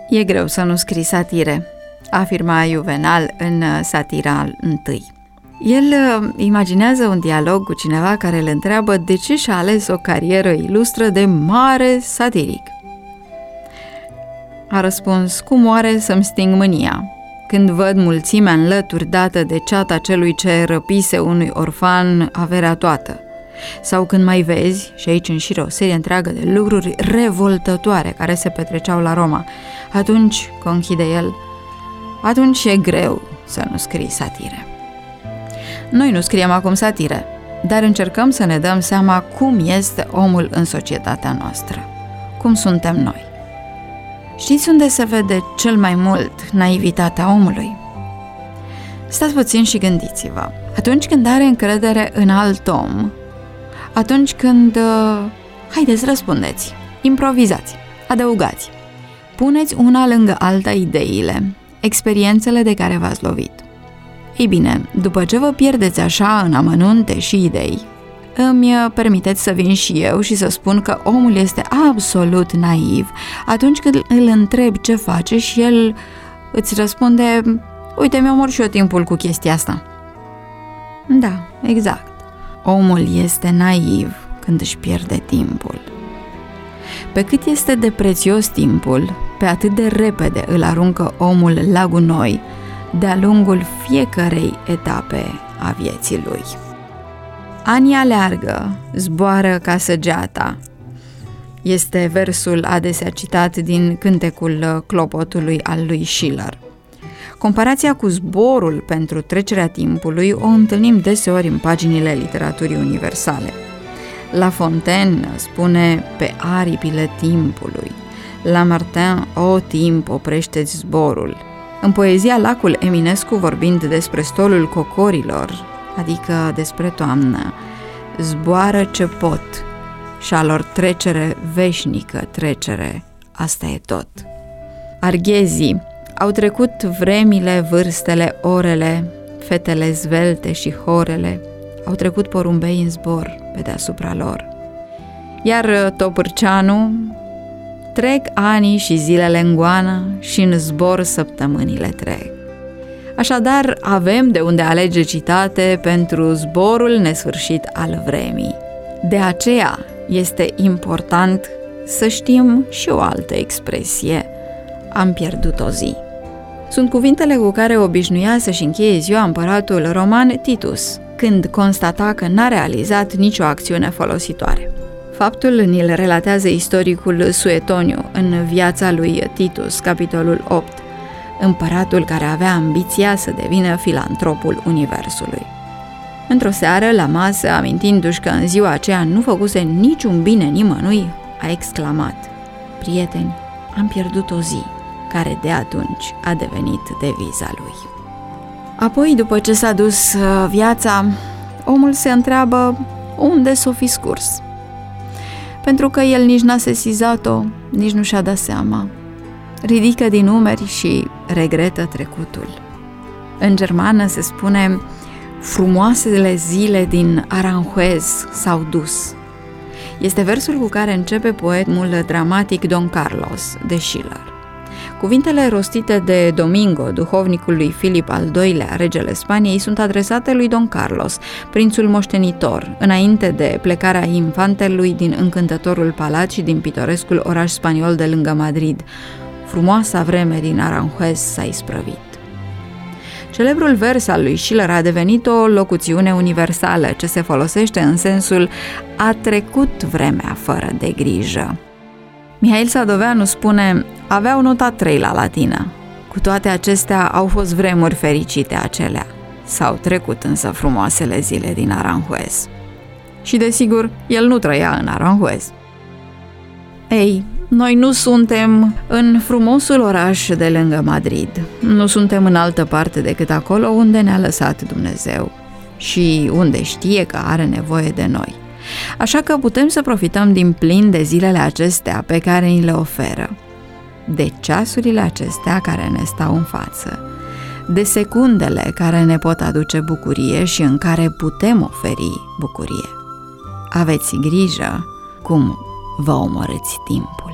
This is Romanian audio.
E greu să nu scrii satire, afirma Juvenal în Satira I. El imaginează un dialog cu cineva care îl întreabă de ce și-a ales o carieră ilustră de mare satiric. A răspuns: cum oare să-mi sting mânia când văd mulțimea în lături dată de ceata celui ce răpise unui orfan averea toată? Sau când mai vezi, și aici înșiră o serie întreagă de lucruri revoltătoare care se petreceau la Roma, atunci, conchide el, atunci e greu să nu scrii satire. Noi nu scriem acum satire, dar încercăm să ne dăm seama cum este omul în societatea noastră, cum suntem noi. Știți unde se vede cel mai mult naivitatea omului? Stați puțin și gândiți-vă. Atunci când are încredere în alt om, atunci când... haideți, răspundeți, improvizați, adăugați, puneți una lângă alta ideile, experiențele de care v-ați lovit. Ei bine, după ce vă pierdeți așa în amănunte și idei, îmi permiteți să vin și eu și să spun că omul este absolut naiv atunci când îl întrebi ce face și el îți răspunde: uite, mi-omor și eu timpul cu chestia asta. Da, exact. Omul este naiv când își pierde timpul. Pe cât este de prețios timpul, pe atât de repede îl aruncă omul la gunoi de-a lungul fiecărei etape a vieții lui. Anii aleargă, zboară ca săgeata. Este versul adesea citat din Cântecul Clopotului al lui Schiller. Comparația cu zborul pentru trecerea timpului o întâlnim deseori în paginile literaturii universale. La Fontaine spune: pe aripile timpului. Lamartine: o timp, oprește-ți zborul. În poezia Lacul Eminescu, vorbind despre stolul cocorilor, adică despre toamnă, zboară ce pot și a lor trecere veșnică trecere, asta e tot. Arghezii: au trecut vremile, vârstele, orele, fetele zvelte și horele, au trecut porumbei în zbor pe deasupra lor. Iar Topârceanu: trec anii și zilele în goană și în zbor săptămânile trec. Așadar, avem de unde alege citate pentru zborul nesfârșit al vremii. De aceea este important să știm și o altă expresie: am pierdut o zi. Sunt cuvintele cu care obișnuia să-și încheie ziua împăratul roman Titus, când constata că n-a realizat nicio acțiune folositoare. Faptul ni-l relatează istoricul Suetoniu în Viața lui Titus, capitolul 8, împăratul care avea ambiția să devină filantropul universului. Într-o seară, la masă, amintindu-și că în ziua aceea nu făcuse niciun bine nimănui, a exclamat: prieteni, am pierdut o zi, care de atunci a devenit deviza lui. Apoi, după ce s-a dus viața, omul se întreabă unde s-o fi scurs. Pentru că el nici n-a sesizat-o, nici nu și-a dat seama. Ridică din umeri și regretă trecutul. În germană se spune: frumoasele zile din Aranjuez s-au dus. Este versul cu care începe poemul dramatic Don Carlos de Schiller. Cuvintele rostite de Domingo, duhovnicul lui Filip al II-lea, regele Spaniei, sunt adresate lui Don Carlos, prințul moștenitor, înainte de plecarea infantelui din încântătorul palat și din pitorescul oraș spaniol de lângă Madrid. Frumoasa vreme din Aranjuez s-a isprăvit. Celebrul vers al lui Schiller a devenit o locuțiune universală ce se folosește în sensul a trecut vremea fără de grijă. Mihail Sadoveanu spune: aveau nota 3 la latină. Cu toate acestea au fost vremuri fericite acelea. S-au trecut însă frumoasele zile din Aranjuez. Și desigur, el nu trăia în Aranjuez. Ei, noi nu suntem în frumosul oraș de lângă Madrid. Nu suntem în altă parte decât acolo unde ne-a lăsat Dumnezeu și unde știe că are nevoie de noi. Așa că putem să profităm din plin de zilele acestea pe care ni le oferă, de ceasurile acestea care ne stau în față, de secundele care ne pot aduce bucurie și în care putem oferi bucurie. Aveți grijă cum vă omorâți timpul.